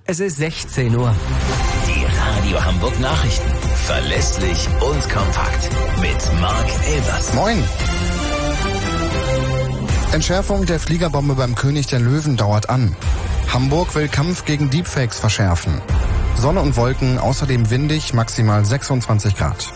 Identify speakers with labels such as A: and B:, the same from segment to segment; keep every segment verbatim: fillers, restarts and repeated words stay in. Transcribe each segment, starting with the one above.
A: Es ist sechzehn Uhr.
B: Die Radio Hamburg Nachrichten. Verlässlich und kompakt. Mit Marc Elvers.
C: Moin. Entschärfung der Fliegerbombe beim König der Löwen dauert an. Hamburg will Kampf gegen Deepfakes verschärfen. Sonne und Wolken, außerdem windig, maximal sechsundzwanzig Grad.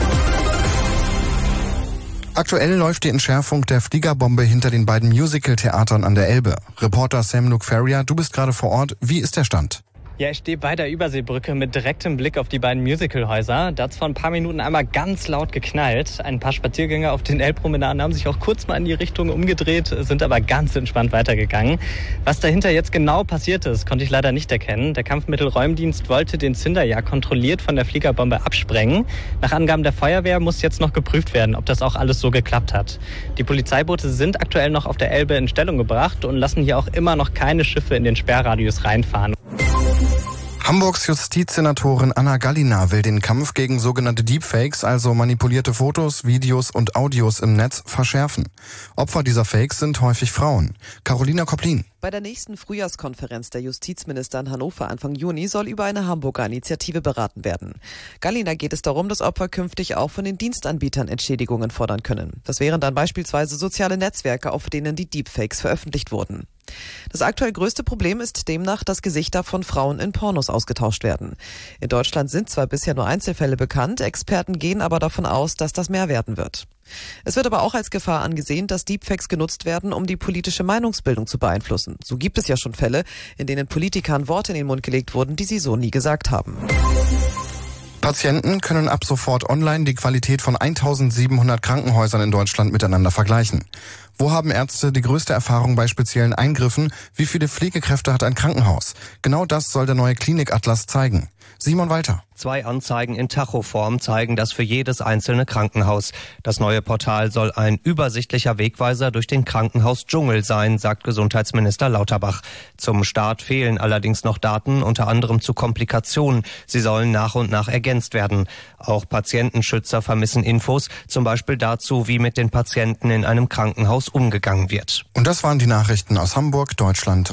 C: Aktuell läuft die Entschärfung der Fliegerbombe hinter den beiden Musical-Theatern an der Elbe. Reporter Sam Luke-Ferrier, du bist gerade vor Ort. Wie ist der Stand?
D: Ja, ich stehe bei der Überseebrücke mit direktem Blick auf die beiden Musicalhäuser. Da hat es vor ein paar Minuten einmal ganz laut geknallt. Ein paar Spaziergänger auf den Elbpromenaden haben sich auch kurz mal in die Richtung umgedreht, sind aber ganz entspannt weitergegangen. Was dahinter jetzt genau passiert ist, konnte ich leider nicht erkennen. Der Kampfmittelräumdienst wollte den Zinder ja kontrolliert von der Fliegerbombe absprengen. Nach Angaben der Feuerwehr muss jetzt noch geprüft werden, ob das auch alles so geklappt hat. Die Polizeiboote sind aktuell noch auf der Elbe in Stellung gebracht und lassen hier auch immer noch keine Schiffe in den Sperrradius reinfahren.
C: Hamburgs Justizsenatorin Anna Gallina will den Kampf gegen sogenannte Deepfakes, also manipulierte Fotos, Videos und Audios im Netz, verschärfen. Opfer dieser Fakes sind häufig Frauen. Carolina Koplin.
E: Bei der nächsten Frühjahrskonferenz der Justizminister in Hannover Anfang Juni soll über eine Hamburger Initiative beraten werden. Gallina geht es darum, dass Opfer künftig auch von den Dienstanbietern Entschädigungen fordern können. Das wären dann beispielsweise soziale Netzwerke, auf denen die Deepfakes veröffentlicht wurden. Das aktuell größte Problem ist demnach, dass Gesichter von Frauen in Pornos ausgetauscht werden. In Deutschland sind zwar bisher nur Einzelfälle bekannt, Experten gehen aber davon aus, dass das mehr werden wird. Es wird aber auch als Gefahr angesehen, dass Deepfakes genutzt werden, um die politische Meinungsbildung zu beeinflussen. So gibt es ja schon Fälle, in denen Politikern Worte in den Mund gelegt wurden, die sie so nie gesagt haben.
C: Patienten können ab sofort online die Qualität von eintausendsiebenhundert Krankenhäusern in Deutschland miteinander vergleichen. Wo haben Ärzte die größte Erfahrung bei speziellen Eingriffen? Wie viele Pflegekräfte hat ein Krankenhaus? Genau das soll der neue Klinikatlas zeigen. Simon Walter.
F: Zwei Anzeigen in Tachoform zeigen das für jedes einzelne Krankenhaus. Das neue Portal soll ein übersichtlicher Wegweiser durch den Krankenhausdschungel sein, sagt Gesundheitsminister Lauterbach. Zum Start fehlen allerdings noch Daten, unter anderem zu Komplikationen. Sie sollen nach und nach ergänzt werden. Auch Patientenschützer vermissen Infos, zum Beispiel dazu, wie mit den Patienten in einem Krankenhaus umgegangen wird.
C: Und das waren die Nachrichten aus Hamburg, Deutschland